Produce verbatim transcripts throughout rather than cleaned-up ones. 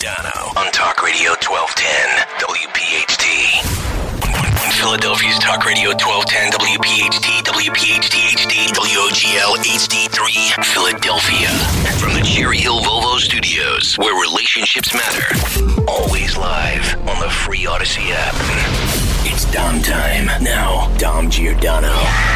Giordano on Talk Radio twelve ten W P H T. Philadelphia's Talk Radio twelve ten W P H T, W P H T H D, W O G L H D three, Philadelphia. From the Cherry Hill Volvo Studios, where relationships matter. Always live on the free Odyssey app. It's Dom time. Now, Dom Giordano.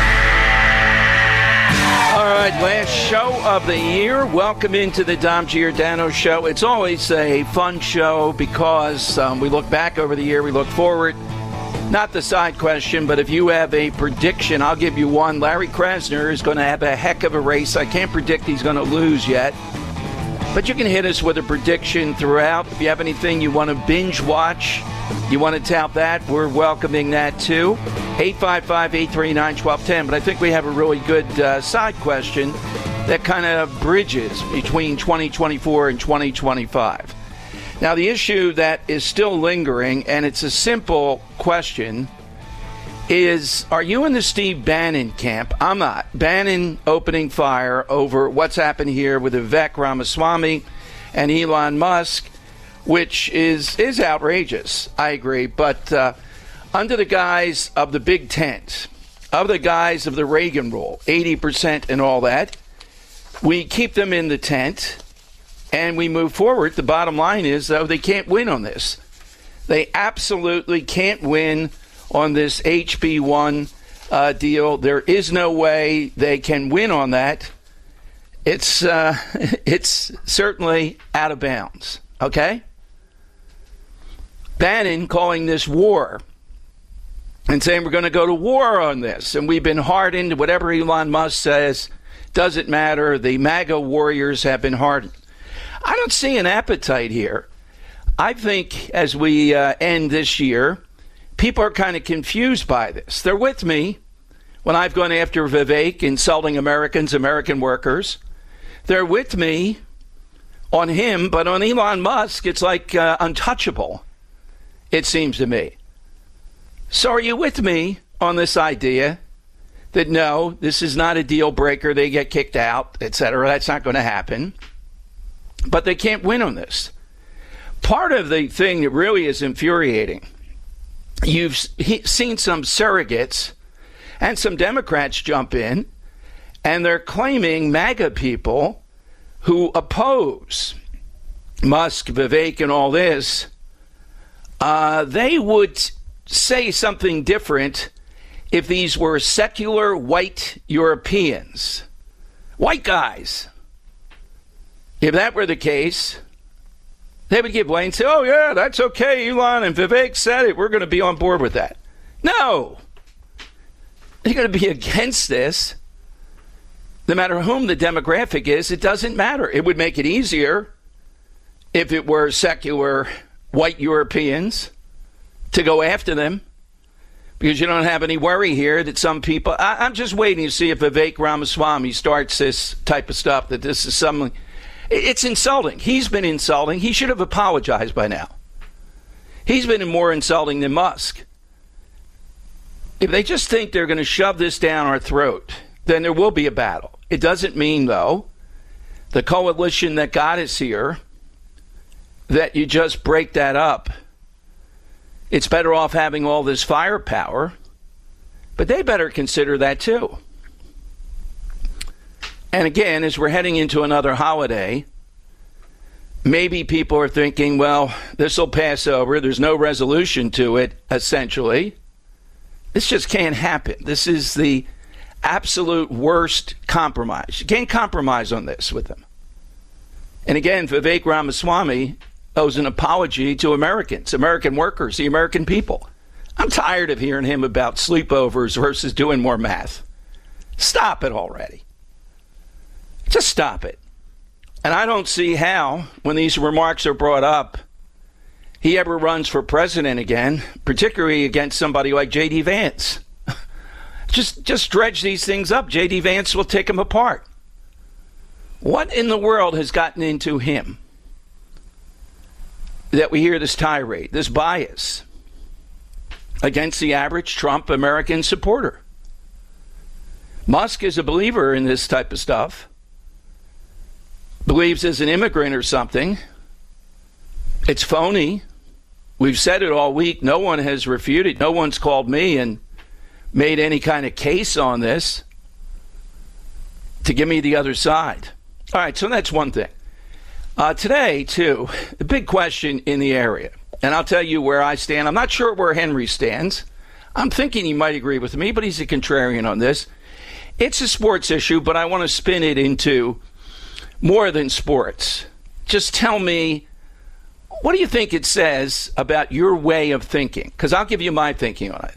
All right, last show of the year. Welcome into the Dom Giordano Show. It's always a fun show because um, we look back over the year, we look forward. Not the side question, but if you have a prediction, I'll give you one. Larry Krasner is going to have a heck of a race. I can't predict he's going to lose yet. But you can hit us with a prediction throughout. If you have anything you want to binge watch, you want to tout that, we're welcoming that too. eight five five, eight three nine, one two one zero. But I think we have a really good uh, side question that kind of bridges between twenty twenty-four and twenty twenty-five. Now, the issue that is still lingering, and it's a simple question, is are you in the Steve Bannon camp? I'm not. Bannon opening fire over what's happened here with Vivek Ramaswamy and Elon Musk, which is, is outrageous, I agree. But uh, under the guise of the big tent, of the guise of the Reagan rule, eighty percent and all that, we keep them in the tent. And we move forward. The bottom line is, though, they can't win on this. They absolutely can't win on this H B one uh, deal. There is no way they can win on that. It's uh, it's certainly out of bounds. Okay? Bannon calling this war and saying we're going to go to war on this. And we've been hardened. Whatever Elon Musk says doesn't matter. The MAGA warriors have been hardened. I don't see an appetite here. I think as we uh, end this year, people are kind of confused by this. They're with me when I've gone after Vivek, insulting Americans, American workers. They're with me on him, but on Elon Musk, it's like uh, untouchable, it seems to me. So are you with me on this idea that no, this is not a deal breaker, they get kicked out, et cetera? That's not going to happen. But they can't win on this. Part of the thing that really is infuriating, you've seen some surrogates and some Democrats jump in, and they're claiming MAGA people who oppose Musk, Vivek, and all this, uh, they would say something different if these were secular white Europeans, white guys. If that were the case, they would give way and say, oh, yeah, that's okay. Elon and Vivek said it. We're going to be on board with that. No. They're going to be against this. No matter whom the demographic is, it doesn't matter. It would make it easier if it were secular white Europeans to go after them, because you don't have any worry here that some people... I, I'm just waiting to see if Vivek Ramaswamy starts this type of stuff, that this is something... It's insulting. He's been insulting. He should have apologized by now. He's been more insulting than Musk. If they just think they're going to shove this down our throat, then there will be a battle. It doesn't mean, though, the coalition that got us here, that you just break that up. It's better off having all this firepower, but they better consider that too. And again, as we're heading into another holiday, maybe people are thinking, well, this will pass over. There's no resolution to it, essentially. This just can't happen. This is the absolute worst compromise. You can't compromise on this with them. And again, Vivek Ramaswamy owes an apology to Americans, American workers, the American people. I'm tired of hearing him about sleepovers versus doing more math. Stop it already. Just stop it. And I don't see how, when these remarks are brought up, he ever runs for president again, particularly against somebody like J D. Vance. just just dredge these things up. J D. Vance will take him apart. What in the world has gotten into him that we hear this tirade, this bias against the average Trump American supporter? Musk is a believer in this type of stuff. Believes as an immigrant or something, It's phony. We've said it all week. No one has refuted. No one's called me and made any kind of case on this to give me the other side. All right, so that's one thing. Uh, today, too, the big question in the area, and I'll tell you where I stand. I'm not sure where Henry stands. I'm thinking he might agree with me, but he's a contrarian on this. It's a sports issue, but I want to spin it into more than sports. Just tell me, what do you think it says about your way of thinking? Because I'll give you my thinking on it.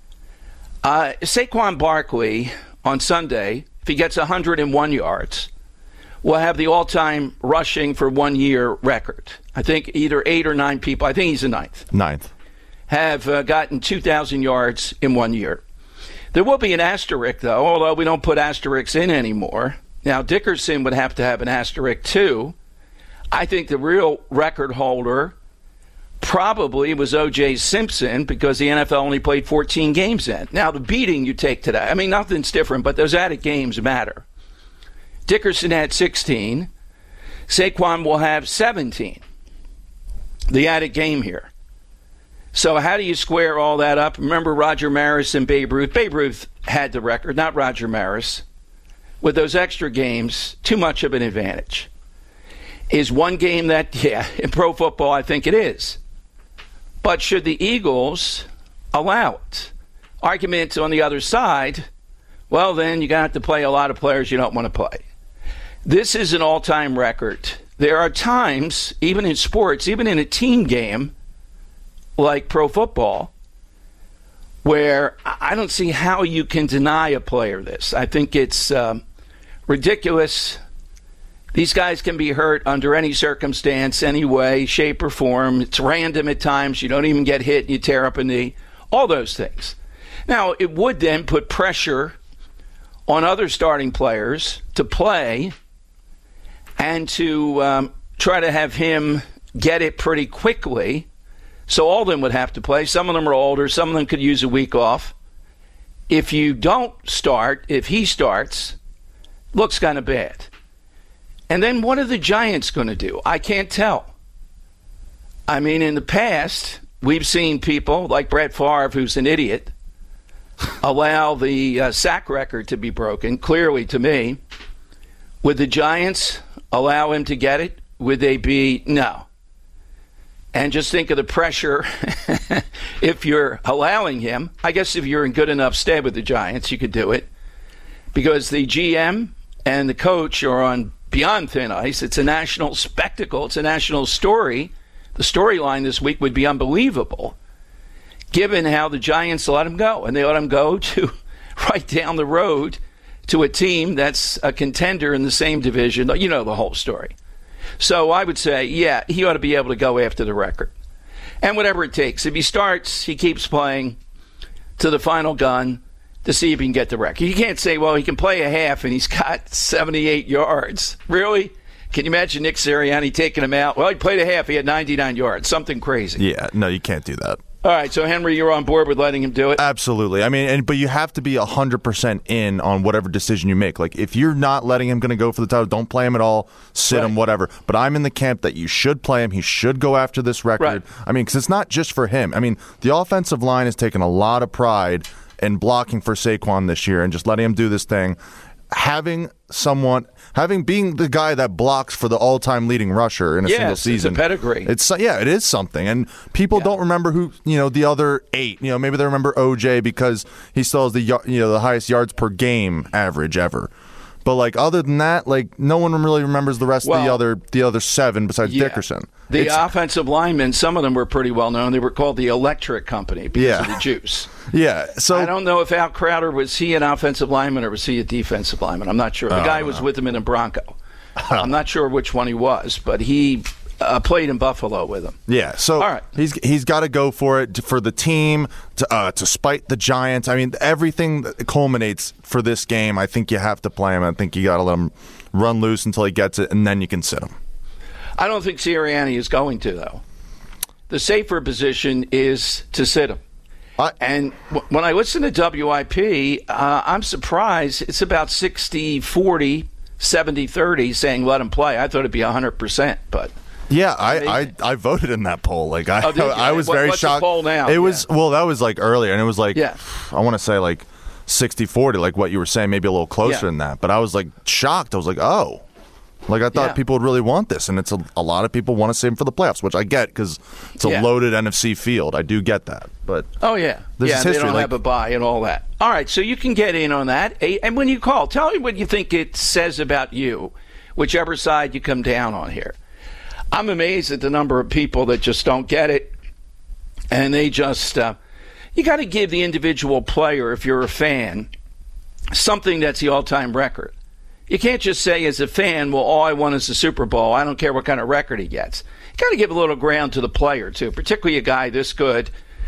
Uh, Saquon Barkley on Sunday, if he gets one hundred one yards, will have the all-time rushing for one year record. I think either eight or nine people, I think he's the ninth. Ninth. Have uh, gotten two thousand yards in one year. There will be an asterisk, though, although we don't put asterisks in anymore. Now, Dickerson would have to have an asterisk, too. I think the real record holder probably was O J Simpson because the N F L only played fourteen games in. Now, the beating you take today, I mean, nothing's different, but those added games matter. Dickerson had sixteen. Saquon will have seventeen. The added game here. So how do you square all that up? Remember Roger Maris and Babe Ruth? Babe Ruth had the record, not Roger Maris. With those extra games, too much of an advantage. Is one game that, yeah, in pro football, I think it is. But should the Eagles allow it? Argument on the other side, well, then you're going to have to play a lot of players you don't want to play. This is an all-time record. There are times, even in sports, even in a team game, like pro football, where I don't see how you can deny a player this. I think it's um, ridiculous. These guys can be hurt under any circumstance, any way, shape, or form. It's random at times. You don't even get hit and you tear up a knee. All those things. Now, it would then put pressure on other starting players to play and to um, try to have him get it pretty quickly. So all of them would have to play. Some of them are older. Some of them could use a week off. If you don't start, if he starts, looks kind of bad. And then what are the Giants going to do? I can't tell. I mean, in the past, we've seen people like Brett Favre, who's an idiot, allow the uh, sack record to be broken, clearly to me. Would the Giants allow him to get it? Would they be? No. And just think of the pressure if you're allowing him. I guess if you're in good enough stead with the Giants, you could do it. Because the G M and the coach are on beyond thin ice. It's a national spectacle. It's a national story. The storyline this week would be unbelievable, given how the Giants let him go. And they let him go to right down the road to a team that's a contender in the same division. You know the whole story. So I would say, yeah, he ought to be able to go after the record. And whatever it takes. If he starts, he keeps playing to the final gun to see if he can get the record. You can't say, well, he can play a half and he's got seventy-eight yards. Really? Can you imagine Nick Sirianni taking him out? Well, he played a half. He had ninety-nine yards. Something crazy. Yeah, no, you can't do that. All right, so Henry, you're on board with letting him do it? Absolutely. I mean, and, but you have to be one hundred percent in on whatever decision you make. Like, if you're not letting him going to go for the title, don't play him at all, sit right. him, whatever. But I'm in the camp that you should play him. He should go after this record. Right. I mean, because it's not just for him. I mean, the offensive line has taken a lot of pride in blocking for Saquon this year and just letting him do this thing. Having someone, having being the guy that blocks for the all-time leading rusher in a yes, single season, it's a pedigree. It's yeah, it is something, and people yeah. don't remember who you know the other eight. You know, maybe they remember O J because he still has the you know the highest yards per game average ever. But like other than that, like no one really remembers the rest well, of the other the other seven besides yeah. Dickerson. The it's, offensive linemen, some of them were pretty well known. They were called the Electric Company because yeah. of the juice. Yeah, so I don't know if Al Crowder was he an offensive lineman or was he a defensive lineman. I'm not sure. The guy was with him in a Bronco. I'm not sure which one he was, but he uh, played in Buffalo with him. Yeah, so All right. he's he's got to go for it for the team to uh, to spite the Giants. I mean, everything that culminates for this game. I think you have to play him. I think you got to let him run loose until he gets it, and then you can sit him. I don't think Sirianni is going to, though. The safer position is to sit him. I, and w- when I listen to W I P, uh, I'm surprised it's about sixty forty, seventy thirty saying let him play. I thought it'd be one hundred percent, but Yeah, I, I, I voted in that poll. Like I, oh, I was what, very what's shocked. The poll now? It yeah. was well, that was like earlier, and it was like yeah. I want to say like sixty forty, like what you were saying, maybe a little closer yeah. than that. But I was like shocked. I was like, oh, like I thought yeah. people would really want this, and it's a, a lot of people want to save him for the playoffs, which I get because it's a yeah. loaded N F C field. I do get that, but oh yeah, this yeah, is history. They don't like, have a bye and all that. All right, so you can get in on that, and when you call, tell me what you think it says about you, whichever side you come down on here. I'm amazed at the number of people that just don't get it, and they just uh, you got to give the individual player, if you're a fan, something that's the all-time record. You can't just say as a fan, well, all I want is the Super Bowl. I don't care what kind of record he gets. You got to give a little ground to the player, too, particularly a guy this good.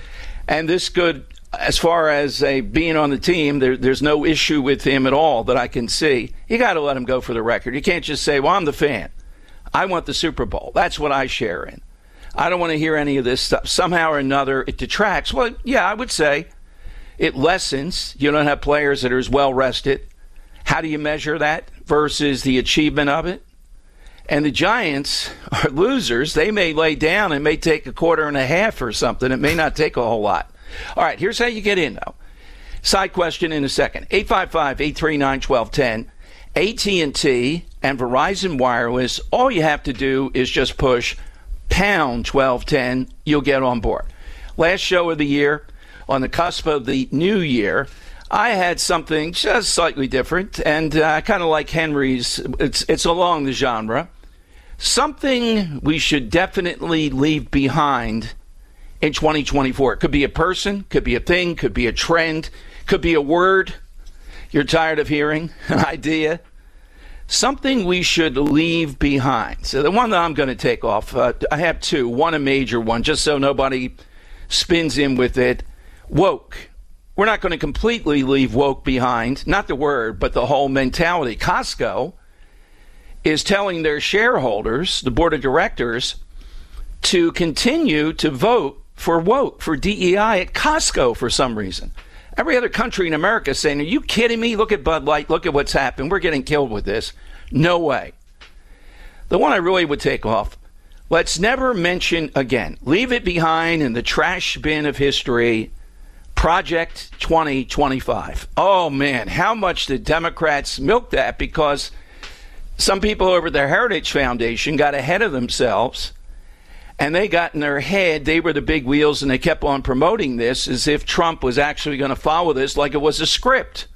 And this good, as far as a, being on the team, there, there's no issue with him at all that I can see. You got to let him go for the record. You can't just say, well, I'm the fan. I want the Super Bowl. That's what I share in. I don't want to hear any of this stuff. Somehow or another, it detracts. Well, yeah, I would say it lessens. You don't have players that are as well rested. How do you measure that versus the achievement of it? And the Giants are losers. They may lay down. It may take a quarter and a half or something. It may not take a whole lot. All right, here's how you get in, though. Side question in a second. eight five five, eight three nine, one two one zero. A T and T and Verizon Wireless, all you have to do is just push pound twelve ten. You'll get on board. Last show of the year, on the cusp of the new year, I had something just slightly different, and I uh, kind of like Henry's. It's it's along the genre. Something we should definitely leave behind in twenty twenty-four. It could be a person, could be a thing, could be a trend, could be a word you're tired of hearing, an idea. Something we should leave behind. So the one that I'm going to take off, uh, I have two. One a major one, just so nobody spins in with it. Woke. We're not going to completely leave woke behind. Not the word, but the whole mentality. Costco is telling their shareholders, the board of directors, to continue to vote for woke, for D E I at Costco for some reason. Every other country in America is saying, are you kidding me? Look at Bud Light. Look at what's happened. We're getting killed with this. No way. The one I really would take off, let's never mention again. Leave it behind in the trash bin of history. Project twenty twenty-five. Oh, man, how much the Democrats milked that, because some people over the Heritage Foundation got ahead of themselves, and they got in their head, they were the big wheels, and they kept on promoting this as if Trump was actually going to follow this like it was a script.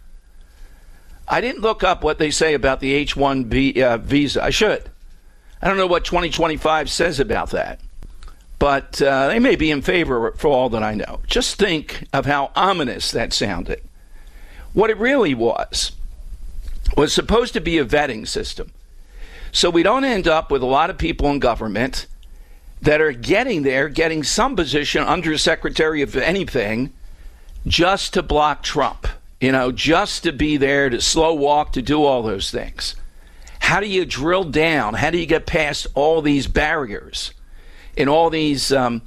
I didn't look up what they say about the H one B uh, visa. I should. I don't know what twenty twenty-five says about that. But uh, they may be in favor for all that I know. Just think of how ominous that sounded. What it really was, was supposed to be a vetting system. So we don't end up with a lot of people in government that are getting there, getting some position, undersecretary of anything, just to block Trump. You know, just to be there, to slow walk, to do all those things. How do you drill down? How do you get past all these barriers in all these um,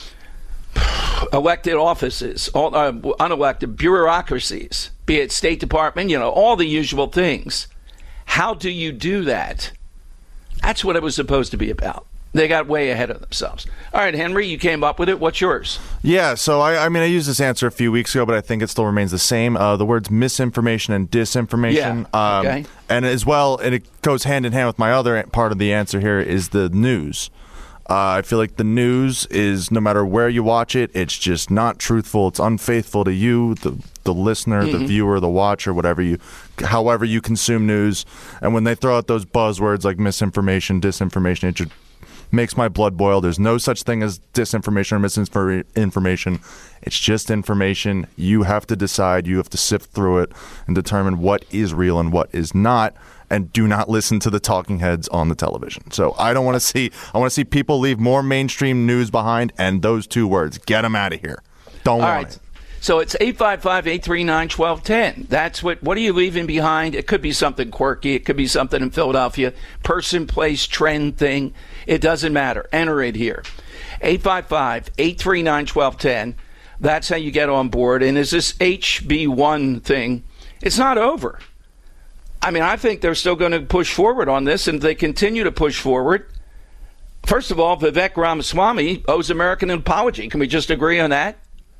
elected offices, all, uh, unelected bureaucracies, be it State Department, you know, all the usual things? How do you do that? That's what it was supposed to be about. They got way ahead of themselves. All right, Henry, you came up with it. What's yours? Yeah, so I, I mean, I used this answer a few weeks ago, but I think it still remains the same. Uh, the words misinformation and disinformation. Yeah, um, okay. And as well, and it goes hand in hand with my other part of the answer here, is the news. Uh, I feel like the news is, no matter where you watch it, it's just not truthful. It's unfaithful to you, the the listener, mm-hmm. the viewer, the watcher, whatever you, however you consume news. And when they throw out those buzzwords like misinformation, disinformation, it just makes my blood boil. There's no such thing as disinformation or misinformation. It's just information. You have to decide. You have to sift through it and determine what is real and what is not. And do not listen to the talking heads on the television. So I don't want to see. I want to see people leave more mainstream news behind. And those two words, get them out of here. Don't All want right. it. So it's eight five five, eight three nine, one two one zero. That's what, what are you leaving behind? It could be something quirky. It could be something in Philadelphia. Person, place, trend thing. It doesn't matter. Enter it here. eight five five, eight three nine, one two one zero. That's how you get on board. And is this H B one thing? It's not over. I mean, I think they're still going to push forward on this, and if they continue to push forward, First of all, Vivek Ramaswamy owes America an apology. Can we just agree on that?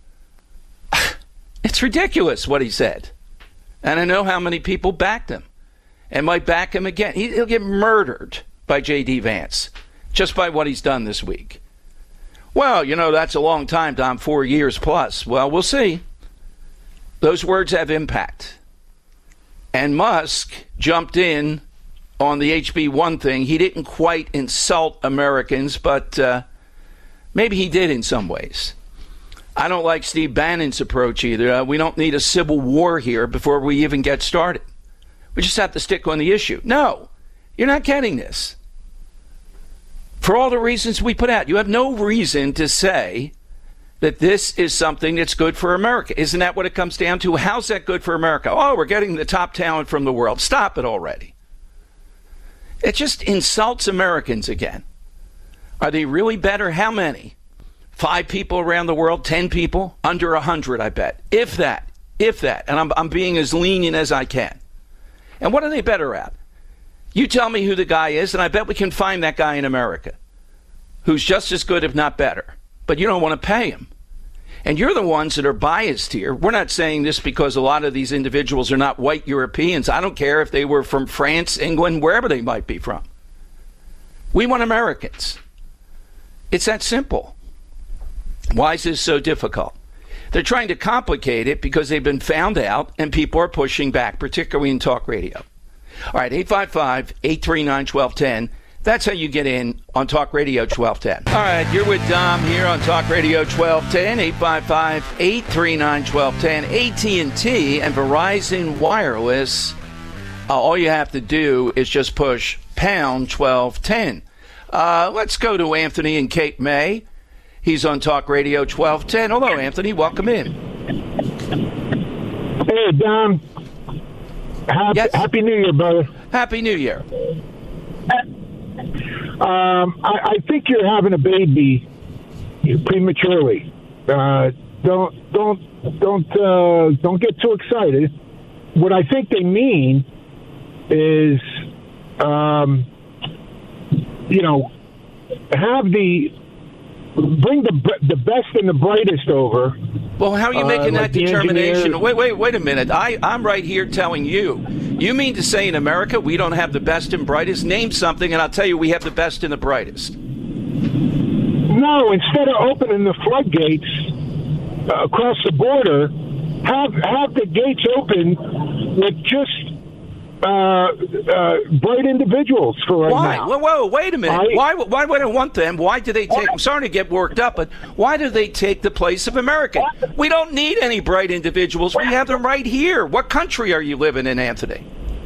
It's ridiculous what he said. And I know how many people backed him and might back him again. He, he'll get murdered by J D. Vance just by what he's done this week. Well, you know, that's a long time, Dom, four years plus. Well, we'll see. Those words have impact. And Musk jumped in on the H B one thing. He didn't quite insult Americans, but uh, maybe he did in some ways. I don't like Steve Bannon's approach either. Uh, we don't need a civil war here before we even get started. We just have to stick on the issue. No, you're not getting this. For all the reasons we put out, you have no reason to say that this is something that's good for America. Isn't that what it comes down to? How's that good for America? Oh, we're getting the top talent from the world. Stop it already. It just insults Americans again. Are they really better? How many? Five people around the world? Ten people? Under a hundred, I bet. If that. If that. And I'm, I'm being as lenient as I can. And what are they better at? You tell me who the guy is, and I bet we can find that guy in America who's just as good, if not better. But you don't want to pay him. And you're the ones that are biased here. We're not saying this because a lot of these individuals are not white Europeans. I don't care if they were from France, England, wherever they might be from. We want Americans. It's that simple. Why is this so difficult? They're trying to complicate it because they've been found out and people are pushing back, particularly in talk radio. All right, eight five five, eight three nine, one two one zero. That's how you get in on Talk Radio twelve ten. All right, you're with Dom here on Talk Radio twelve ten, eight five five, eight three nine, one two one zero. A T and T and Verizon Wireless, uh, all you have to do is just push pound twelve ten. Uh, let's go to Anthony in Cape May. He's on Talk Radio twelve ten. Hello, Anthony. Welcome in. Hey, Dom. Happy, yes. Happy New Year, brother. Happy New Year. Um, I, I think you're having a baby prematurely. Uh, don't don't don't uh, don't get too excited. What I think they mean is, um, you know, have the bring the the best and the brightest over. Well, how are you making uh, like that determination? Engineers. Wait, wait, wait a minute. I, I'm right here telling you. You mean to say in America we don't have the best and brightest? Name something, and I'll tell you we have the best and the brightest. No, instead of opening the floodgates uh, across the border, have have the gates open with just uh, uh, bright individuals for right why? now. Whoa, whoa, wait a minute. I, why? Why would I want them? Why do they take? I'm sorry to get worked up, but why do they take the place of America? We don't need any bright individuals. We have them right here. What country are you living in, Anthony?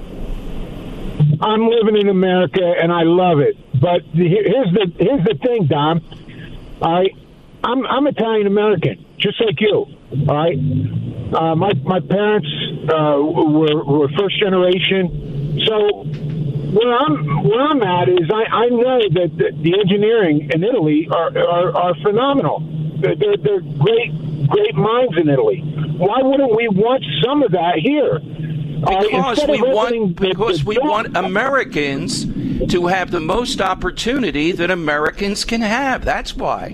I'm living in America and I love it. But the, here's the here's the thing, Dom. I I'm I'm Italian American, just like you. All right. Uh, my my parents uh, were were first generation. So where I'm where I'm at is I, I know that the, the engineering in Italy are are, are phenomenal. They're, they're they're great great minds in Italy. Why wouldn't we want some of that here? Because uh, we want the, because the, we want Americans to have the most opportunity that Americans can have. That's why.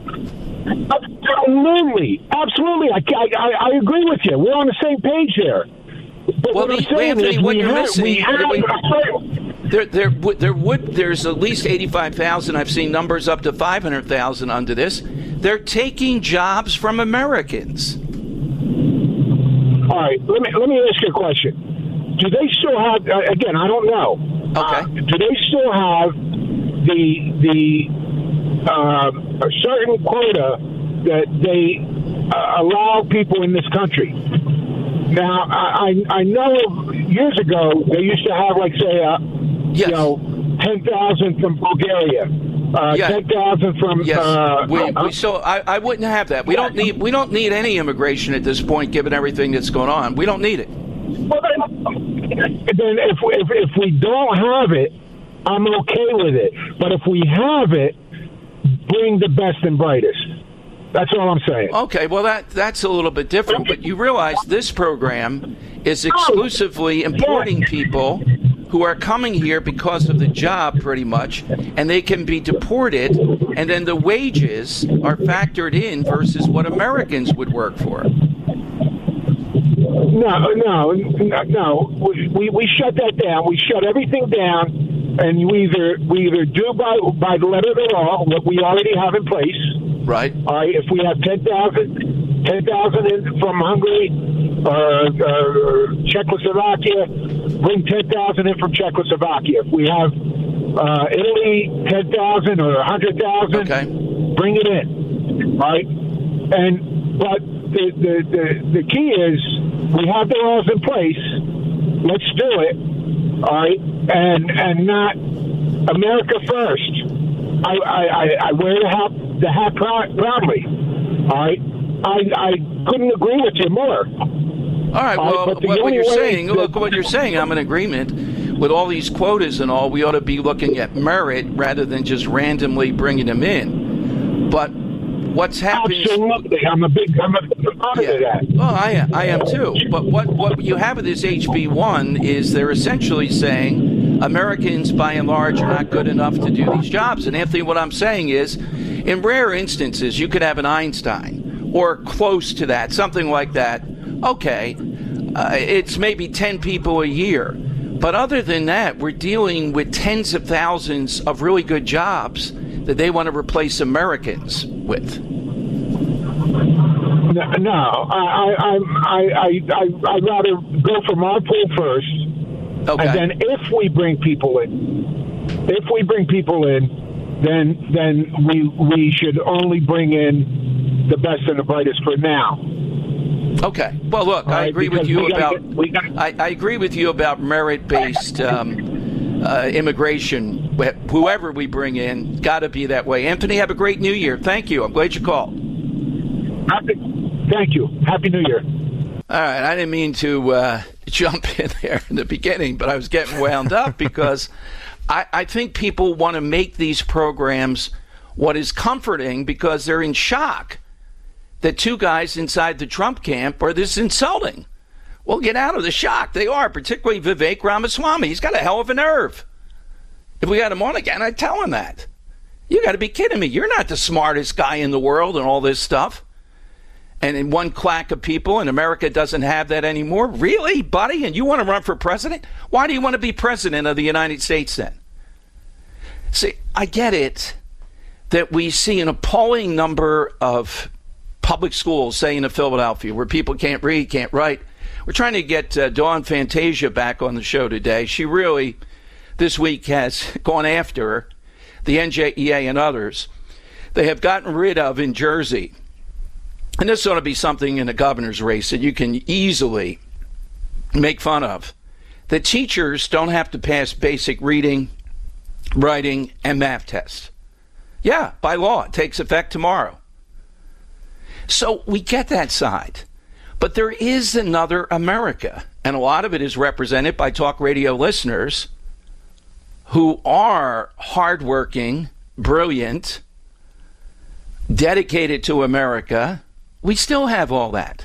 Absolutely, absolutely. I, I, I agree with you. We're on the same page there. But well, what the, I'm saying Anthony, is what we you're have, missing, we have, there, there, there would, there's at least eighty-five thousand. I've seen numbers up to five hundred thousand under this. They're taking jobs from Americans. All right, let me let me ask you a question. Do they still have? Uh, again, I don't know. Okay. Uh, do they still have the the uh, a certain quota that they uh, allow people in this country? Now, I I know years ago they used to have, like, say, uh, yes. you know, ten thousand from Bulgaria. Uh, yeah. ten thousand from. Yes, uh, we, uh, we so I, I wouldn't have that. We don't need we don't need any immigration at this point, given everything that's going on. We don't need it. Well, then, then if, if if we don't have it, I'm okay with it. But if we have it, bring the best and brightest. That's all I'm saying. Okay, well that that's a little bit different. But you realize this program is exclusively importing people who are coming here because of the job pretty much, and they can be deported, and then the wages are factored in versus what Americans would work for. No, no, no. We we shut that down. We shut everything down, and we either we either do by by the letter of the law what we already have in place. Right. All right. If we have ten thousand, ten thousand in from Hungary or, or Czechoslovakia, bring ten thousand in from Czechoslovakia. If we have uh, Italy, ten thousand or a hundred thousand, okay, bring it in. All right. And but the the the, the key is. We have the laws in place. Let's do it, all right, and and not America first. I I, I wear the hat the hat proudly, all right. I I couldn't agree with you more. All right. Well, uh, what, what you're saying, that, look, what you're saying, I'm in agreement with all these quotas and all. We ought to be looking at merit rather than just randomly bringing them in. But what's happening? Absolutely, I'm a big, I'm a fan yeah. of that. Well, I am, I am too. But what, what you have with this H B one is they're essentially saying Americans, by and large, are not good enough to do these jobs. And Anthony, what I'm saying is, in rare instances, you could have an Einstein or close to that, something like that. Okay, uh, it's maybe ten people a year. But other than that, we're dealing with tens of thousands of really good jobs that they want to replace Americans with. No, no I, I, I, I, I, I'd rather go from our pool first, okay. And then if we bring people in, if we bring people in, then then we we should only bring in the best and the brightest for now. Okay. Well, look, All I right, agree with you about. Get, gotta, I, I agree with you about merit-based um, uh, immigration. Whoever we bring in, got to be that way. Anthony, have a great New Year. Thank you. I'm glad you called. Happy, thank you. Happy New Year. All right. I didn't mean to uh, jump in there in the beginning, but I was getting wound up because I, I think people want to make these programs what is comforting because they're in shock that two guys inside the Trump camp are this insulting. Well, get out of the shock. They are, particularly Vivek Ramaswamy. He's got a hell of a nerve. If we had him on again, I'd tell him that. You got to be kidding me. You're not the smartest guy in the world and all this stuff. And in one clack of people, and America doesn't have that anymore. Really, buddy? And you want to run for president? Why do you want to be president of the United States then? See, I get it that we see an appalling number of public schools, say in Philadelphia, where people can't read, can't write. We're trying to get uh, Dawn Fantasia back on the show today. She really, this week, has gone after the N J E A and others. They have gotten rid of, in Jersey, and this ought to be something in the governor's race that you can easily make fun of, that teachers don't have to pass basic reading, writing, and math tests. Yeah, by law, it takes effect tomorrow. So we get that side. But there is another America, and a lot of it is represented by talk radio listeners who are hardworking, brilliant, dedicated to America. We still have all that.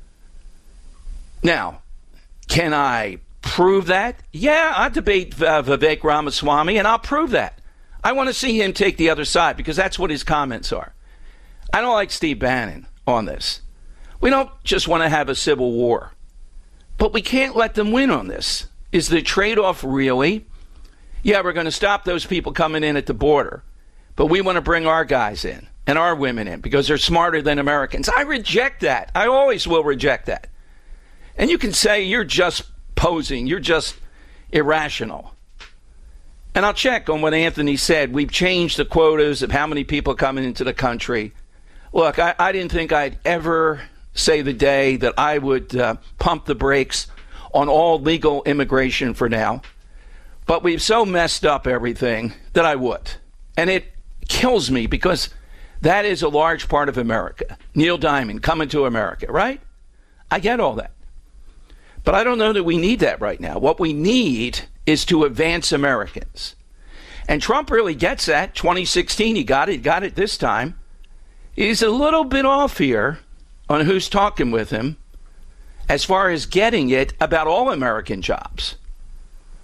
Now, can I prove that? Yeah, I'll debate uh, Vivek Ramaswamy, and I'll prove that. I want to see him take the other side because that's what his comments are. I don't like Steve Bannon on this. We don't just want to have a civil war, but we can't let them win on this. Is the trade-off really, yeah, we're going to stop those people coming in at the border, but we want to bring our guys in and our women in because they're smarter than Americans? I reject that. I always will reject that. And you can say you're just posing, you're just irrational. And I'll check on what Anthony said. We've changed the quotas of how many people coming into the country. Look, I, I didn't think I'd ever say the day that I would uh, pump the brakes on all legal immigration for now. But we've so messed up everything that I would. And it kills me because that is a large part of America. Neil Diamond coming to America, right? I get all that. But I don't know that we need that right now. What we need is to advance Americans. And Trump really gets that. twenty sixteen, he got it. He got it this time. He's a little bit off here on who's talking with him as far as getting it about all American jobs.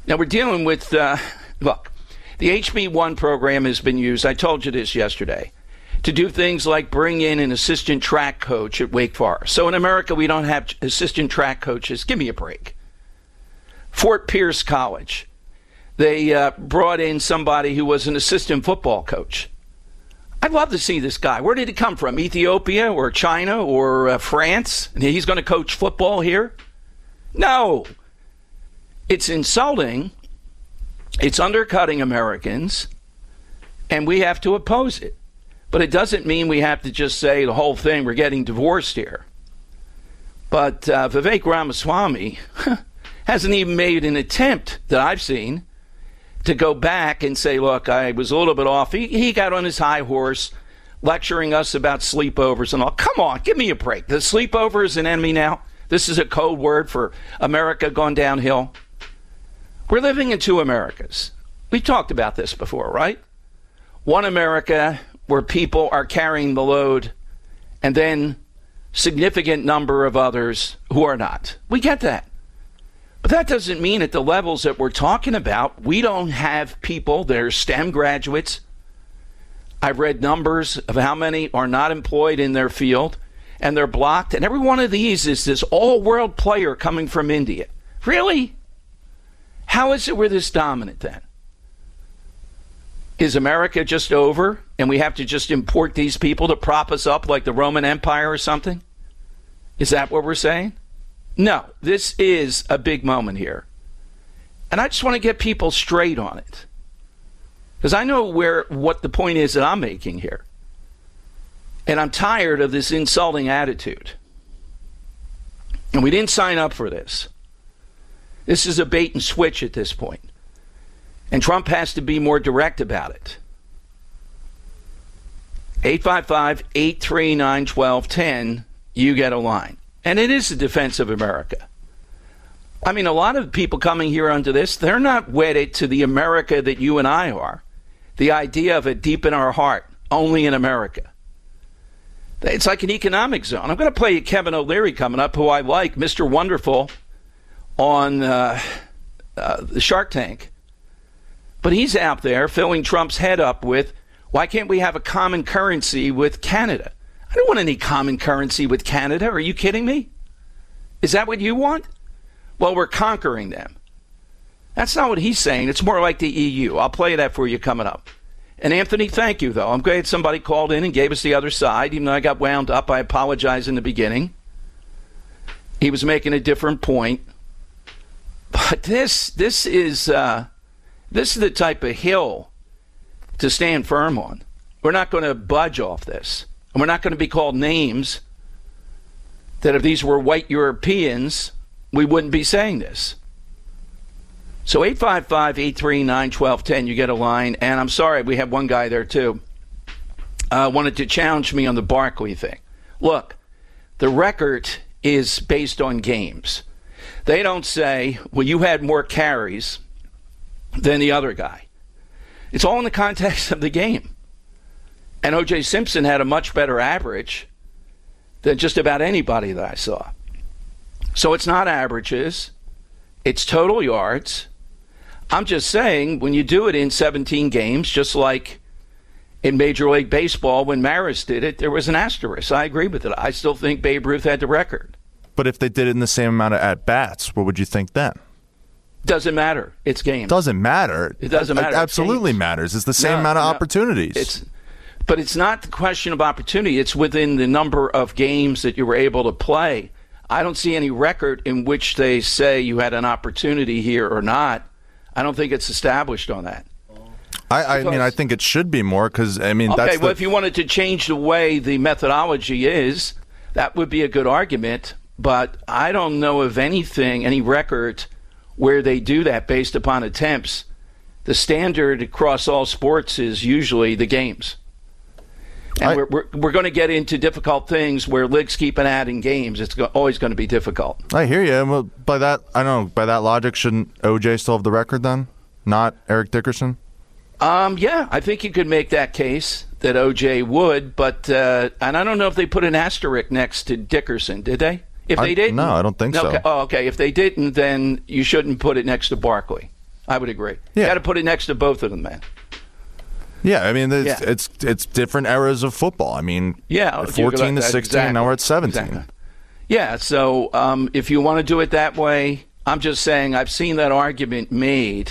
Now we're dealing with, uh, look, the H B one program has been used, I told you this yesterday, to do things like bring in an assistant track coach at Wake Forest. So in America, we don't have assistant track coaches. Give me a break. Fort Pierce College, they uh, brought in somebody who was an assistant football coach. I'd love to see this guy. Where did he come from? Ethiopia or China or uh, France? And he's going to coach football here? No. It's insulting. It's undercutting Americans, and we have to oppose it. But it doesn't mean we have to just say the whole thing, we're getting divorced here. But uh, Vivek Ramaswamy hasn't even made an attempt that I've seen to go back and say, look, I was a little bit off. He, he got on his high horse lecturing us about sleepovers and all. Come on, give me a break. The sleepover is an enemy now. This is a code word for America gone downhill. We're living in two Americas. We talked about this before, right? One America where people are carrying the load, and then significant number of others who are not. We get that. But that doesn't mean at the levels that we're talking about, we don't have people that are STEM graduates. I've read numbers of how many are not employed in their field, and they're blocked. And every one of these is this all-world player coming from India. Really? How is it we're this dominant then? Is America just over, and we have to just import these people to prop us up like the Roman Empire or something? Is that what we're saying? No, this is a big moment here. And I just want to get people straight on it. Because I know where what the point is that I'm making here. And I'm tired of this insulting attitude. And we didn't sign up for this. This is a bait and switch at this point. And Trump has to be more direct about it. eight five five, eight three nine, one two one zero, you get a line. And it is the defense of America. I mean, a lot of people coming here onto this, they're not wedded to the America that you and I are. The idea of it deep in our heart, only in America. It's like an economic zone. I'm going to play you Kevin O'Leary coming up, who I like, Mister Wonderful, on uh, uh, the Shark Tank. But he's out there filling Trump's head up with, why can't we have a common currency with Canada? I don't want any common currency with Canada. Are you kidding me? Is that what you want? Well, we're conquering them. That's not what he's saying. It's more like the E U. I'll play that for you coming up. And Anthony, thank you, though. I'm glad somebody called in and gave us the other side. Even though I got wound up, I apologize in the beginning. He was making a different point. But this, this is, uh, this is the type of hill to stand firm on. We're not going to budge off this. And we're not going to be called names that if these were white Europeans, we wouldn't be saying this. So eight five five, eight three nine, one two one zero, you get a line. And I'm sorry, we have one guy there too. Uh, wanted to challenge me on the Barkley thing. Look, the record is based on games. They don't say, well, you had more carries than the other guy. It's all in the context of the game. And O J Simpson had a much better average than just about anybody that I saw. So it's not averages. It's total yards. I'm just saying, when you do it in seventeen games, just like in Major League Baseball when Maris did it, there was an asterisk. I agree with it. I still think Babe Ruth had the record. But if they did it in the same amount of at-bats, what would you think then? Doesn't matter. It's games. Doesn't matter. It doesn't matter. It absolutely it's matters. It's the same no, amount of no. opportunities. It's, but it's not the question of opportunity. It's within the number of games that you were able to play. I don't see any record in which they say you had an opportunity here or not. I don't think it's established on that. I, I mean, I think it should be more because, I mean, okay, that's well, the, if you wanted to change the way the methodology is, that would be a good argument. But I don't know of anything, any record where they do that based upon attempts. The standard across all sports is usually the games. And I, we're, we're, we're going to get into difficult things where leagues keep on adding games. It's go- always going to be difficult. I hear you. Well, by that, I don't know, by that logic, shouldn't O J still have the record then? Not Eric Dickerson? Um, yeah, I think you could make that case that O J would, but uh, and I don't know if they put an asterisk next to Dickerson, did they? If they I, didn't, no, I don't think okay. so. Oh, okay. If they didn't, then you shouldn't put it next to Barkley. I would agree. Yeah. You got to put it next to both of them, man. Yeah, I mean, it's, Yeah. it's it's different eras of football. I mean, Yeah, fourteen to sixteen, exactly. now we're at seventeen. Exactly. Yeah, so um, if you want to do it that way, I'm just saying I've seen that argument made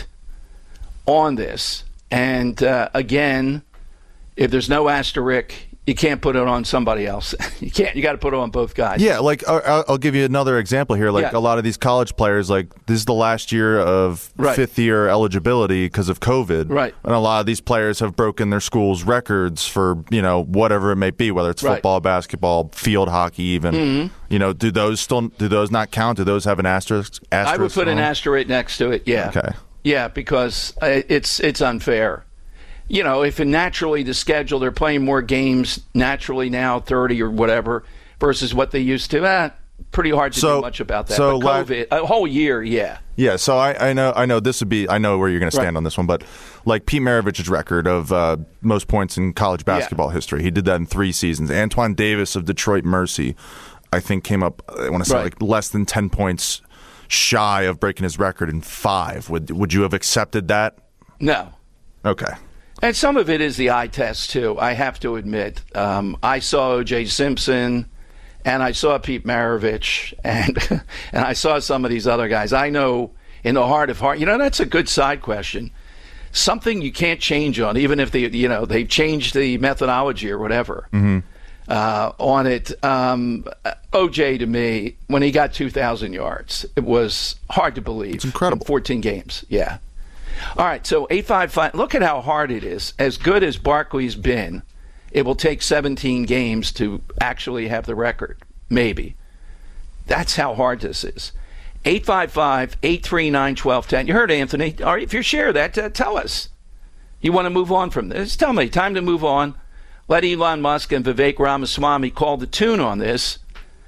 on this. And uh, again, if there's no asterisk, you can't put it on somebody else. You can't. You got to put it on both guys. Yeah, like I'll, I'll give you another example here. Like Yeah. a lot of these college players, like this is the last year of Right. fifth year eligibility because of COVID. Right. And a lot of these players have broken their school's records for, you know, whatever it may be, whether it's Right. football, basketball, field hockey, even. Mm-hmm. You know, do those still do those not count? Do those have an asterisk? asterisk I would put on an them? asterisk next to it. Yeah. Okay. Yeah, because uh, it's it's unfair. You know, if in naturally the schedule they're playing more games naturally now, thirty or whatever, versus what they used to. Eh, pretty hard to So- do much about that. so but la- COVID, a whole year, yeah. Yeah, so I, I know I know this would be I know where you're going to stand Right. on this one, but like Pete Maravich's record of uh, most points in college basketball history, he did that in three seasons. Antoine Davis of Detroit Mercy, I think, came up. I want to say Right. like less than ten points shy of breaking his record in five. Would would you have accepted that? No. Okay. And some of it is the eye test, too, I have to admit. Um, I saw O J. Simpson, and I saw Pete Maravich, and and I saw some of these other guys. I know in the heart of heart, you know, that's a good side question. Something you can't change on, even if they, you know, they've changed the methodology or whatever Mm-hmm. uh, on it. Um, O J, to me, when he got two thousand yards, it was hard to believe. It's incredible. In fourteen games, yeah. All right, so eight five five, look at how hard it is. As good as Barkley's been, it will take seventeen games to actually have the record, maybe. That's how hard this is. eight five five, eight three nine, one two one zero. You heard Anthony. All right, if you share that, uh, tell us. You want to move on from this? Tell me. Time to move on. Let Elon Musk and Vivek Ramaswamy call the tune on this.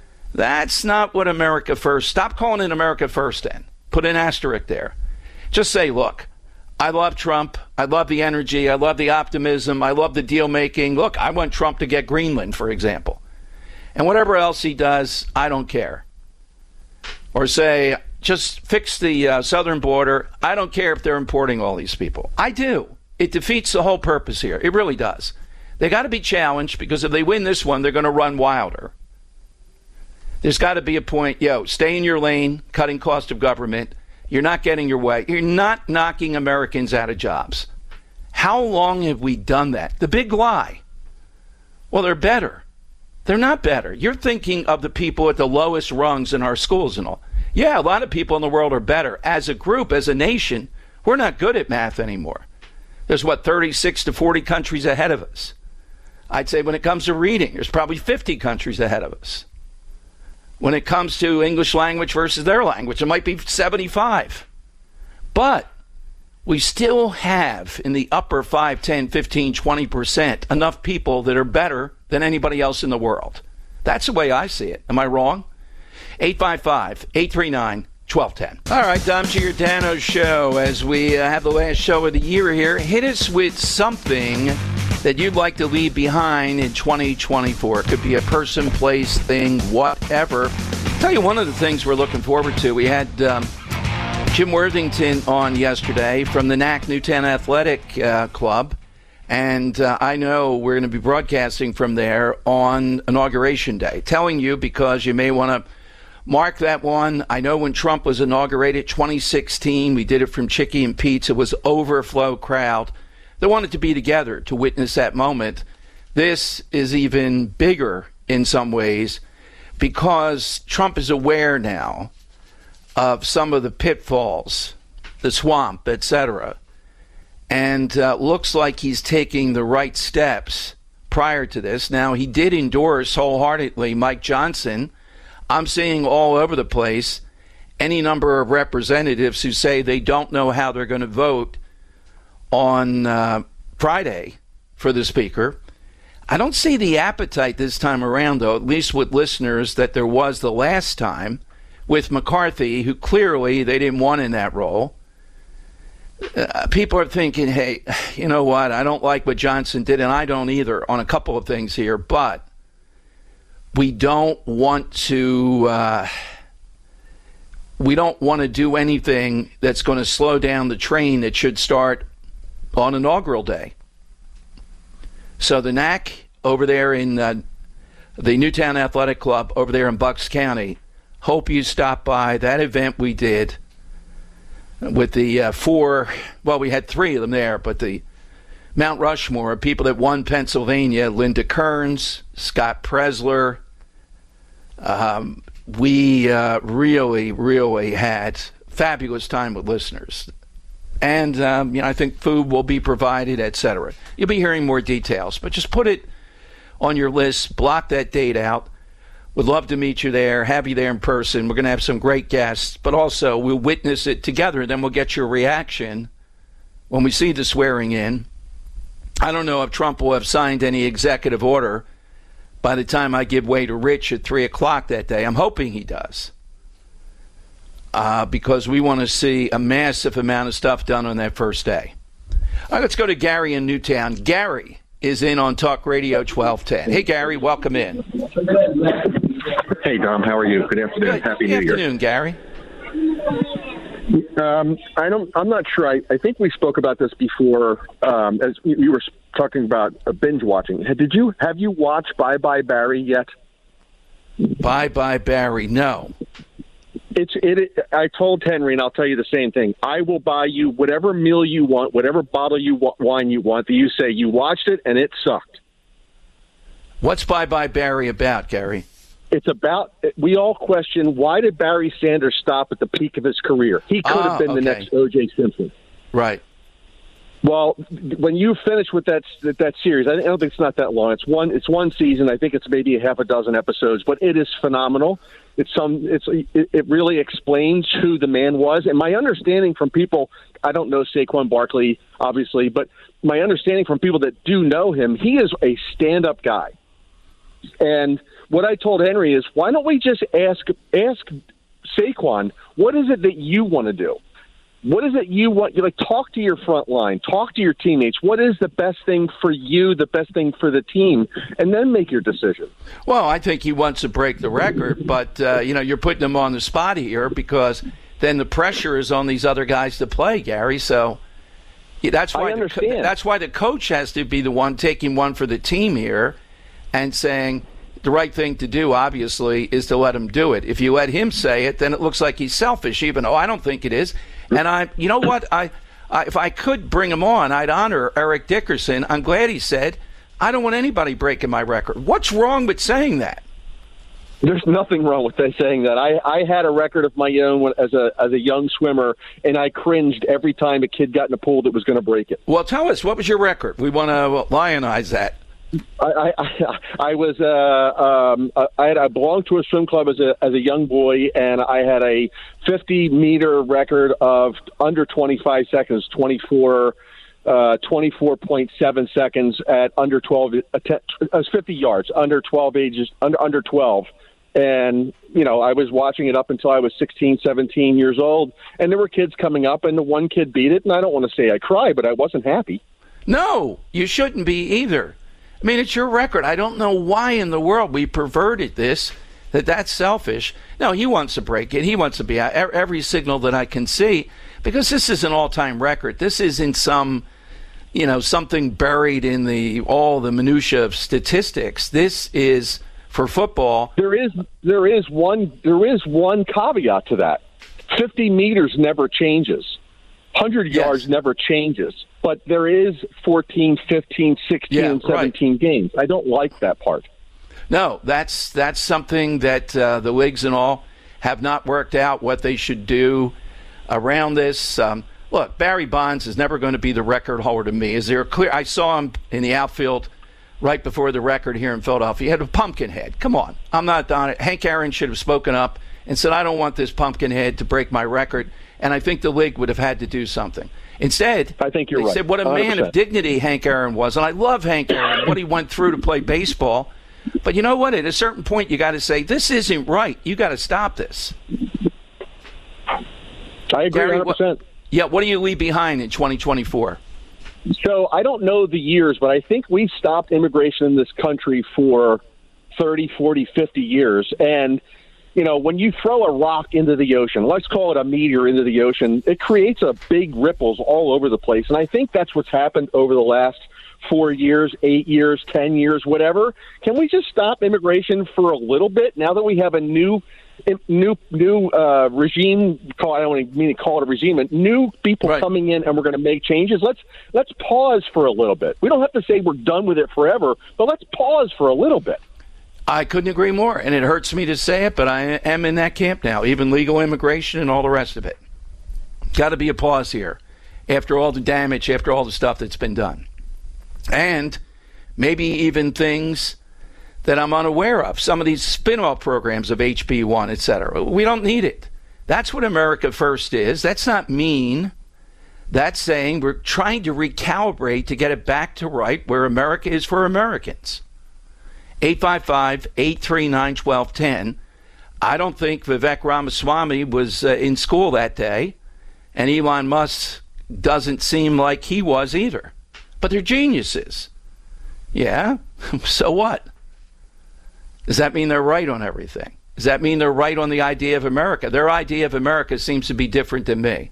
That's not what America First. Stop calling it America First then. Put an asterisk there. Just say, look, I love Trump. I love the energy. I love the optimism. I love the deal making. Look, I want Trump to get Greenland, for example. And whatever else he does, I don't care. Or say, just fix the uh, southern border. I don't care if they're importing all these people. I do. It defeats the whole purpose here. It really does. They got to be challenged because if they win this one, they're going to run wilder. There's got to be a point, yo, stay in your lane, cutting cost of government. You're not getting your way. You're not knocking Americans out of jobs. How long have we done that? The big lie. Well, they're better. They're not better. You're thinking of the people at the lowest rungs in our schools and all. Yeah, a lot of people in the world are better. As a group, as a nation, we're not good at math anymore. There's, what, thirty-six to forty countries ahead of us. I'd say when it comes to reading, there's probably fifty countries ahead of us. When it comes to English language versus their language, it might be seventy-five. But we still have in the upper five, ten, fifteen, twenty percent enough people that are better than anybody else in the world. That's the way I see it. Am I wrong? eight five five, eight three nine, one two one zero. All right, Dom Giordano Show. As we uh, have the last show of the year here, hit us with something that you'd like to leave behind in twenty twenty-four. It could be a person, place, thing, whatever. I'll tell you one of the things we're looking forward to. We had um, Jim Worthington on yesterday from the N A C Newtown Athletic uh, Club. And uh, I know we're going to be broadcasting from there on Inauguration Day. Telling you because you may want to mark that one. I know when Trump was inaugurated, twenty sixteen, we did it from Chicky and Pete's. It was overflow crowd. They wanted to be together to witness that moment. This is even bigger in some ways because Trump is aware now of some of the pitfalls, the swamp, et cetera, and uh, looks like he's taking the right steps prior to this. Now, he did endorse wholeheartedly Mike Johnson. I'm seeing all over the place any number of representatives who say they don't know how they're going to vote on uh, Friday for the speaker. I don't see the appetite this time around, though, at least with listeners, that there was the last time with McCarthy, who clearly they didn't want in that role. Uh, people are thinking, hey, you know what, I don't like what Johnson did, and I don't either on a couple of things here, but we don't want to uh, we don't want to do anything that's going to slow down the train that should start on inaugural day. So the N A C over there in uh, the Newtown Athletic Club over there in Bucks County, hope you stop by that event we did with the uh, four, well, we had three of them there, but the Mount Rushmore, people that won Pennsylvania, Linda Kearns, Scott Presler. Um, we uh, really, really had fabulous time with listeners. And um, you know, I think food will be provided, et cetera. You'll be hearing more details, but just put it on your list, block that date out. Would love to meet you there, have you there in person. We're going to have some great guests, but also we'll witness it together. Then we'll get your reaction when we see the swearing in. I don't know if Trump will have signed any executive order by the time I give way to Rich at three o'clock that day. I'm hoping he does. Uh, because we want to see a massive amount of stuff done on that first day. All right, let's go to Gary in Newtown. Gary is in on Talk Radio twelve ten. Hey, Gary, welcome in. Hey, Dom, how are you? Good afternoon. Good, Happy Good New afternoon, Year. Gary. Um, I don't. I'm not sure. I, I think we spoke about this before. Um, as we, we were talking about uh, binge watching. Did you have you watched Bye Bye Barry yet? Bye Bye Barry. No. It's it. I told Henry, and I'll tell you the same thing. I will buy you whatever meal you want, whatever bottle you want, wine you want. That you say you watched it and it sucked. What's Bye Bye Barry about, Gary? It's about, we all question, why did Barry Sanders stop at the peak of his career? He could Ah, have been okay. the next O J Simpson. Right. Well, when you finish with that that series, I don't think it's not that long. It's one. It's one season. I think it's maybe a half a dozen episodes, but it is phenomenal. It's some. It's it, it really explains who the man was, and my understanding from people. I don't know Saquon Barkley, obviously, but my understanding from people that do know him, he is a stand-up guy. And what I told Henry is, why don't we just ask ask Saquon, what is it that you want to do? What is it you want? You like talk to your front line, talk to your teammates. What is the best thing for you, the best thing for the team, and then make your decision. Well, I think he wants to break the record, but uh, you know, you're putting him on the spot here because then the pressure is on these other guys to play, Gary. So yeah, that's why I understand. The, that's why the coach has to be the one taking one for the team here and saying the right thing to do, obviously, is to let him do it. If you let him say it, then it looks like he's selfish, even though I don't think it is. And I, you know what, I, I, if I could bring him on, I'd honor Eric Dickerson. I'm glad he said, I don't want anybody breaking my record. What's wrong with saying that? There's nothing wrong with saying that. I, I had a record of my own as a as a young swimmer, and I cringed every time a kid got in a pool that was going to break it. Well, tell us, what was your record? We want to lionize that. I, I, I was uh, um, I had I belonged to a swim club as a as a young boy, and I had a fifty meter record of under twenty-five seconds, twenty-four, uh, twenty-four point seven seconds at under twelve. It was fifty yards, under twelve ages, under under twelve. And, you know, I was watching it up until I was sixteen, seventeen years old, and there were kids coming up, and the one kid beat it, and I don't want to say I cried, but I wasn't happy. No, you shouldn't be either. I mean, it's your record. I don't know why in the world we perverted this, that that's selfish. No, he wants to break it. He wants to be out every signal that I can see, because this is an all-time record. This isn't some, you know, something buried in the all the minutia of statistics. This is, for football. There is there is one there is one caveat to that. fifty meters never changes. one hundred Yes. yards never changes. But there is fourteen, fifteen, sixteen, Yeah, and seventeen right. games. I don't like that part. No, that's that's something that uh, the leagues and all have not worked out what they should do around this. Um, look, Barry Bonds is never going to be the record holder to me. Is there a clear? I saw him in the outfield right before the record here in Philadelphia. He had a pumpkin head. Come on, I'm not on it. Hank Aaron should have spoken up and said, I don't want this pumpkin head to break my record. And I think the league would have had to do something. Instead, I think you're they right. said what a one hundred man percent. of dignity Hank Aaron was. And I love Hank Aaron, what he went through to play baseball. But you know what? At a certain point, you got to say, this isn't right. You got to stop this. I agree Gary, one hundred percent. What, yeah, what do you leave behind in twenty twenty-four? So I don't know the years, but I think we've stopped immigration in this country for thirty, forty, fifty years. And you know, when you throw a rock into the ocean, let's call it a meteor into the ocean, it creates a big ripples all over the place. And I think that's what's happened over the last four years, eight years, ten years, whatever. Can we just stop immigration for a little bit now that we have a new new new uh, regime? Call I don't want to mean to call it a regime, but new people right. coming in, and we're going to make changes. Let's let's pause for a little bit. We don't have to say we're done with it forever, but let's pause for a little bit. I couldn't agree more, and it hurts me to say it, but I am in that camp now, even legal immigration and all the rest of it. Got to be a pause here after all the damage, after all the stuff that's been done. And maybe even things that I'm unaware of, some of these spin-off programs of H B one, et cetera. We don't need it. That's what America First is. That's not mean. That's saying we're trying to recalibrate to get it back to right where America is for Americans. eight five five, eight three nine, one two one zero. I don't think Vivek Ramaswamy was uh, in school that day, and Elon Musk doesn't seem like he was either. But they're geniuses. Yeah, so what? Does that mean they're right on everything? Does that mean they're right on the idea of America? Their idea of America seems to be different than me.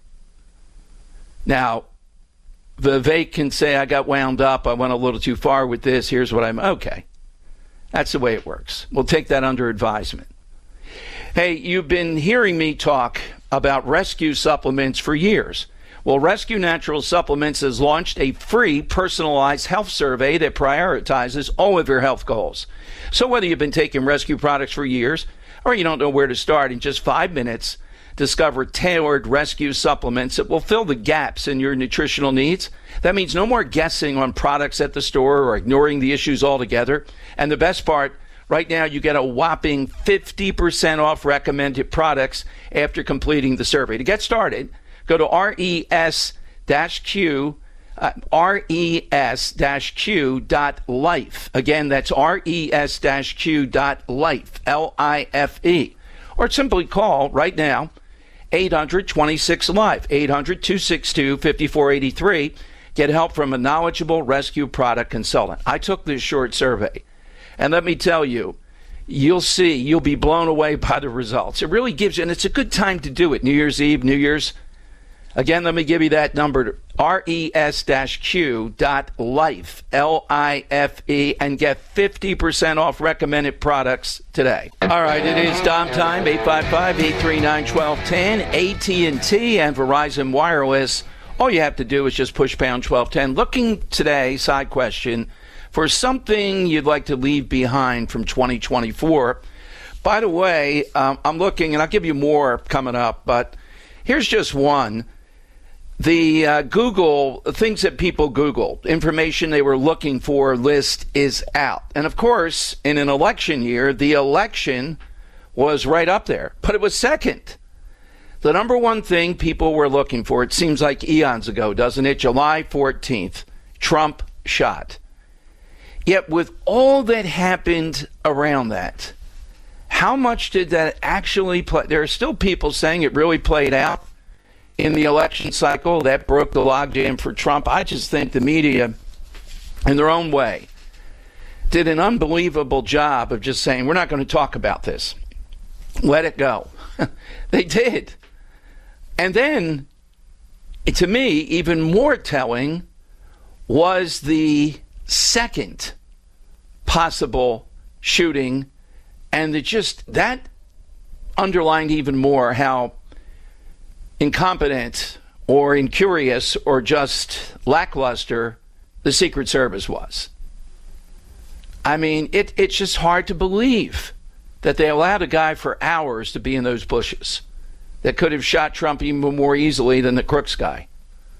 Now, Vivek can say, I got wound up, I went a little too far with this, here's what I'm... Okay. That's the way it works. We'll take that under advisement. Hey, you've been hearing me talk about rescue supplements for years. Well, Rescue Natural Supplements has launched a free personalized health survey that prioritizes all of your health goals. So whether you've been taking rescue products for years or you don't know where to start, in just five minutes, discover tailored rescue supplements that will fill the gaps in your nutritional needs. That means no more guessing on products at the store or ignoring the issues altogether. And the best part, right now you get a whopping fifty percent off recommended products after completing the survey. To get started, go to res-q, uh, res-q dot life. Again, that's res-q dot life, L I F E. Or simply call right now, eight hundred, twenty-six, live, eight hundred, two six two, five four eight three. Get help from a knowledgeable rescue product consultant. I took this short survey, and let me tell you, you'll see, you'll be blown away by the results. It really gives you, and it's a good time to do it, New Year's Eve, New Year's. Again, let me give you that number, res-q dot life, L I F E, and get fifty percent off recommended products today. All right, it is Dom time, eight five five, eight three nine, one two one zero, A T and T and Verizon Wireless. All you have to do is just push pound twelve ten. Looking today, side question, for something you'd like to leave behind from twenty twenty-four. By the way, um, I'm looking, and I'll give you more coming up, but here's just one. The uh, Google, things that people Googled, information they were looking for list is out. And of course, in an election year, the election was right up there, but it was second. The number one thing people were looking for, it seems like eons ago, doesn't it? July fourteenth, Trump shot. Yet with all that happened around that, how much did that actually play? There are still people saying it really played out in the election cycle. That broke the logjam for Trump. I just think the media, in their own way, did an unbelievable job of just saying, we're not going to talk about this. Let it go. They did. And then, to me, even more telling was the second possible shooting, and it just, that underlined even more how incompetent or incurious or just lackluster the Secret Service was. I mean, it, it's just hard to believe that they allowed a guy for hours to be in those bushes that could have shot Trump even more easily than the Crooks guy.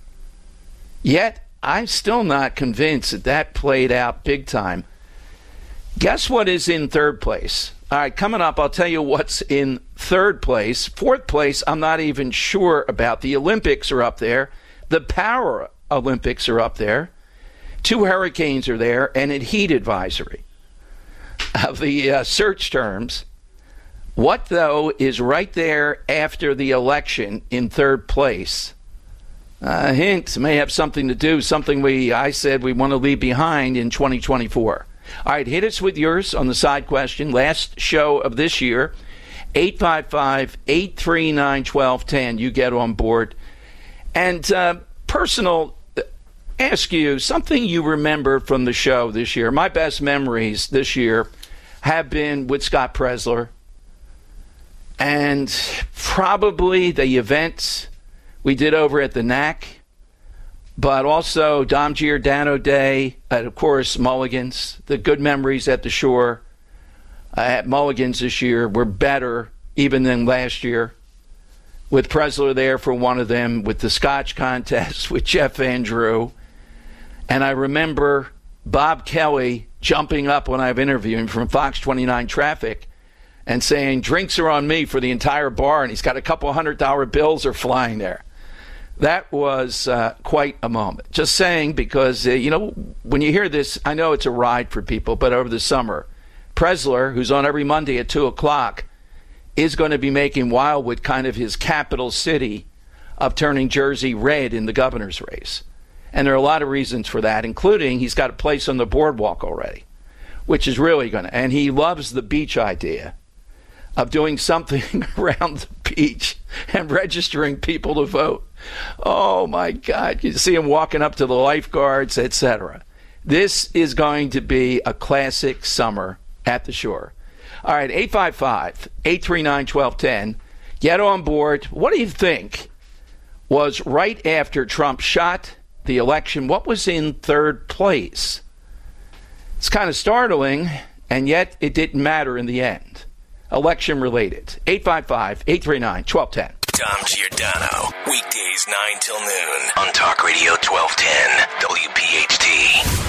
Yet, I'm still not convinced that that played out big time. Guess what is in third place? All right, coming up, I'll tell you what's in third place. Fourth place, I'm not even sure about. The Olympics are up there. The Power Olympics are up there. Two hurricanes are there, and a heat advisory. Of the uh, search terms, what, though, is right there after the election in third place? A uh, hint may have something to do, something we I said we want to leave behind in twenty twenty-four. All right, hit us with yours on the side question. Last show of this year, eight five five, eight three nine, one two one zero. You get on board. And uh, personal, ask you something you remember from the show this year. My best memories this year have been with Scott Presler and probably the events we did over at the N A C, but also Dom Giordano Day, and of course Mulligan's. The good memories at the Shore uh, at Mulligan's this year were better even than last year, with Presler there for one of them, with the Scotch contest with Jeff Van Drew. And I remember Bob Kelly jumping up when I've interviewed him from Fox twenty-nine Traffic and saying, drinks are on me for the entire bar, and he's got a couple hundred dollar bills are flying there. That was uh, quite a moment. Just saying, because, uh, you know, when you hear this, I know it's a ride for people, but over the summer, Presler, who's on every Monday at two o'clock, is going to be making Wildwood kind of his capital city of turning Jersey red in the governor's race. And there are a lot of reasons for that, including he's got a place on the boardwalk already, which is really going to, and he loves the beach idea of doing something around the beach and registering people to vote. Oh, my God. You see him walking up to the lifeguards, et cetera. This is going to be a classic summer at the Shore. All right, eight five five, eight three nine, one two one zero. Get on board. What do you think was right after Trump shot the election? What was in third place? It's kind of startling, and yet it didn't matter in the end. Election related. eight five five, eight three nine, one two one zero. Dom Giordano, weekdays nine till noon on Talk Radio twelve ten W P H T.